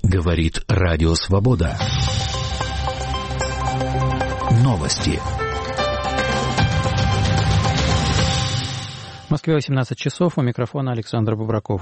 Говорит Радио Свобода. Новости. В Москве 18 часов. У микрофона Александр Бобраков.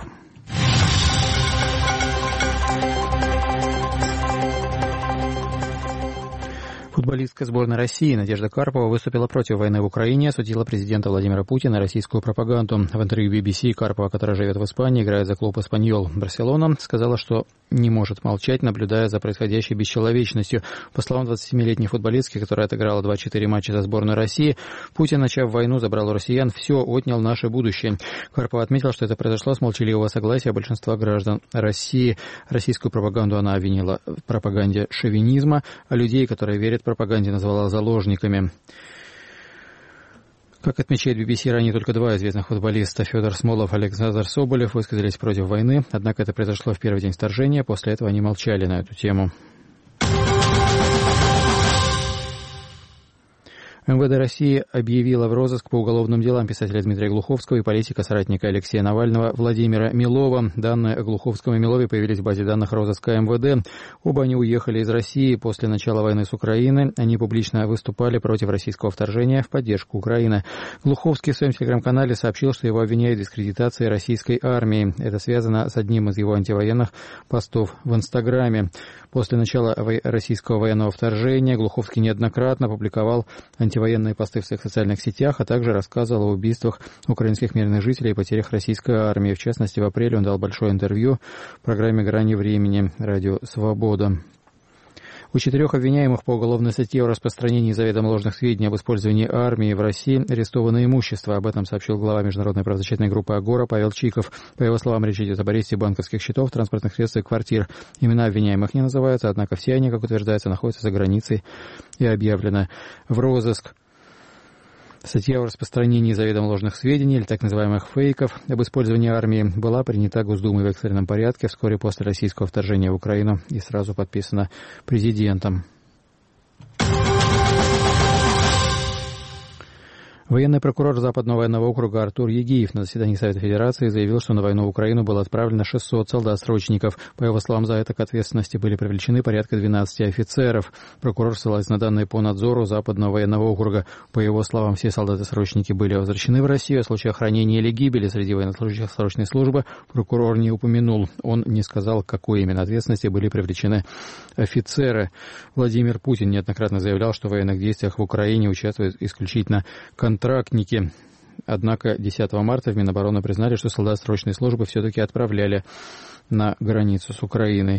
Футболистка сборной России Надежда Карпова выступила против войны в Украине, осудила президента Владимира Путина и российскую пропаганду. В интервью BBC Карпова, которая живет в Испании, играет за клуб «Эспаньол» Барселона, сказала, что не может молчать, наблюдая за происходящей бесчеловечностью. По словам 27-летней футболистки, которая отыграла 24 матча за сборную России, Путин, начав войну, забрал у россиян все, отнял наше будущее. Карпова отметила, что это произошло с молчаливого согласия большинства граждан России. Российскую пропаганду она обвинила в пропаганде шовинизма, а людей, которые верят пропаганде, назвала заложниками. Как отмечает BBC, ранее только два известных футболиста, Федор Смолов и Александр Соболев, высказались против войны, однако это произошло в первый день вторжения, после этого они молчали на эту тему. МВД России объявила в розыск по уголовным делам писателя Дмитрия Глуховского и политика-соратника Алексея Навального Владимира Милова. Данные о Глуховском и Милове появились в базе данных розыска МВД. Оба они уехали из России после начала войны с Украиной. Они публично выступали против российского вторжения в поддержку Украины. Глуховский в своем телеграм-канале сообщил, что его обвиняют в дискредитации российской армии. Это связано с одним из его антивоенных постов в Инстаграме. После начала российского военного вторжения Глуховский неоднократно публиковал антивоенные посты в своих социальных сетях, а также рассказывал о убийствах украинских мирных жителей и потерях российской армии. В частности, в апреле он дал большое интервью в программе «Грани времени» Радио Свобода. У 4 обвиняемых по уголовной статье о распространении заведомо ложных сведений об использовании армии в России арестовано имущество. Об этом сообщил глава международной правозащитной группы «Агора» Павел Чиков. По его словам, речь идет об аресте банковских счетов, транспортных средств и квартир. Имена обвиняемых не называются, однако все они, как утверждается, находятся за границей и объявлены в розыск. Статья о распространении заведомо ложных сведений или так называемых фейков об использовании армии была принята Госдумой в экстренном порядке вскоре после российского вторжения в Украину и сразу подписана президентом. Военный прокурор Западного военного округа Артур Егиев на заседании Совета Федерации заявил, что на войну в Украину было отправлено 600 солдат-срочников. По его словам, за это к ответственности были привлечены порядка 12 офицеров. Прокурор ссылается на данные по надзору Западного военного округа. По его словам, все солдаты-срочники были возвращены в Россию. О случаях ранения или гибели среди военнослужащих срочной службы прокурор не упомянул. Он не сказал, к какой именно ответственности были привлечены офицеры. Владимир Путин неоднократно заявлял, что в военных действиях в Украине участвуют исключительно контрактники. Однако 10 марта в Минобороны признали, что солдат срочной службы все-таки отправляли на границу с Украиной.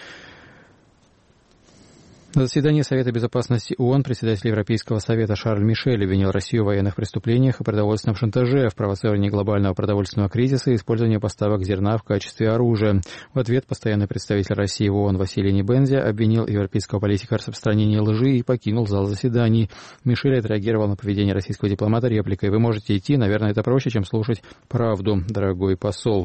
На заседании Совета безопасности ООН председатель Европейского совета Шарль Мишель обвинил Россию в военных преступлениях и продовольственном шантаже, в провоцировании глобального продовольственного кризиса и использовании поставок зерна в качестве оружия. В ответ постоянный представитель России в ООН Василий Небензя обвинил европейского политика в распространении лжи и покинул зал заседаний. Мишель отреагировал на поведение российского дипломата репликой: «Вы можете идти, наверное, это проще, чем слушать правду, дорогой посол».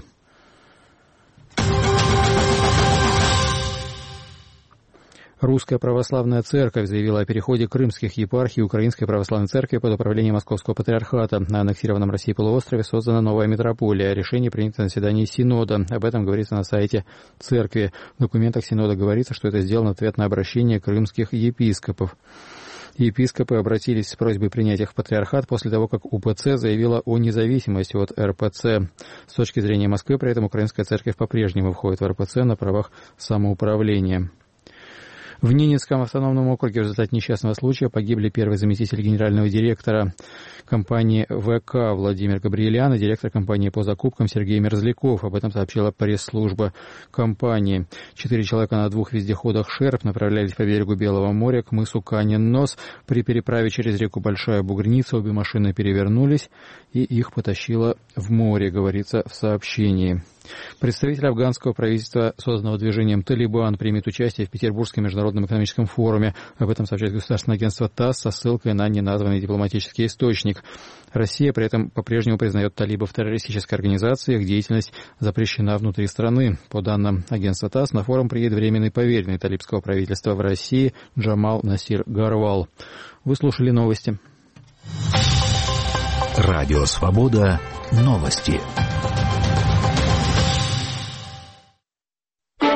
Русская православная церковь заявила о переходе крымских епархий Украинской православной церкви под управление Московского патриархата. На аннексированном России полуострове создана новая митрополия. Решение принято на заседании Синода. Об этом говорится на сайте церкви. В документах Синода говорится, что это сделано в ответ на обращение крымских епископов. Епископы обратились с просьбой принять их в патриархат после того, как УПЦ заявила о независимости от РПЦ. С точки зрения Москвы, при этом Украинская церковь по-прежнему входит в РПЦ на правах самоуправления. В Ненецком автономном округе в результате несчастного случая погибли первый заместитель генерального директора компании ВК Владимир Габриэлян и директор компании по закупкам Сергей Мерзляков. Об этом сообщила пресс-служба компании. 4 человека на 2 вездеходах «Шерп» направлялись по берегу Белого моря к мысу Канин-Нос. При переправе через реку Большая Бугрница обе машины перевернулись, и их потащило в море, говорится в сообщении. Представитель афганского правительства, созданного движением «Талибан», примет участие в Петербургском международном экономическом форуме. Об этом сообщает государственное агентство ТАСС со ссылкой на неназванный дипломатический источник. Россия при этом по-прежнему признает талибов террористической организацией, их деятельность запрещена внутри страны. По данным агентства ТАСС, на форум приедет временный поверенный талибского правительства в России Джамал Насир Гарвал. Вы слушали новости. Радио Свобода. Новости.